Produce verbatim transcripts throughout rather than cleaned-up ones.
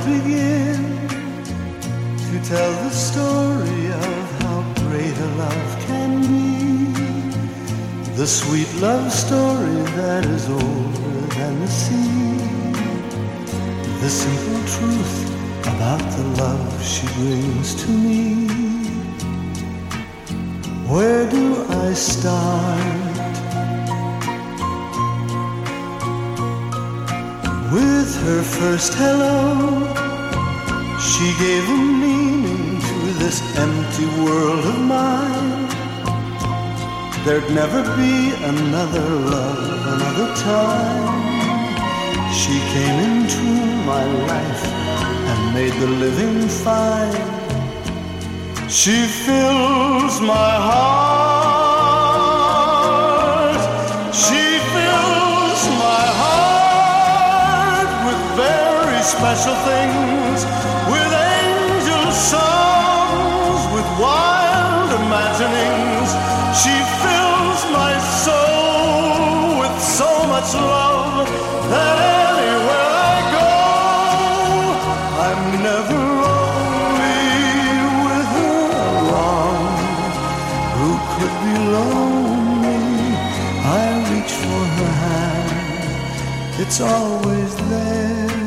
begin to tell the story of how great a love can be. The sweet love story that is older than the sea. The simple truth about the love she brings to me. Where do I start? With her first hello, she gave a meaning to this empty world of mine. There'd never be another love, another time. She came into my life and made the living fine. She fills my heart. She fills my heart with very special things, with angel songs, with wild imaginings. She fills my soul with so much love that anywhere I go, I'm never lonely with her around. Who could be lonely? I reach for her hand, it's always there.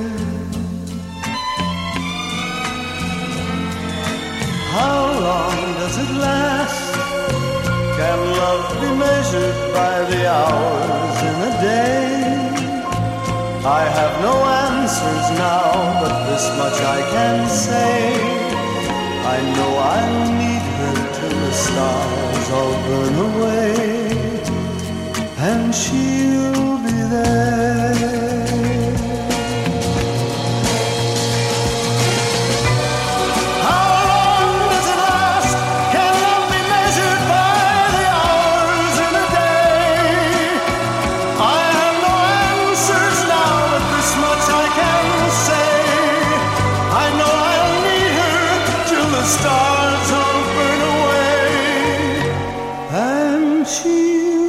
How long does it last? Can love be measured by the hours in a day? I have no answers now, but this much I can say. I know I'll need her till the stars all burn away, and she'll be there. Stars all burn away, and she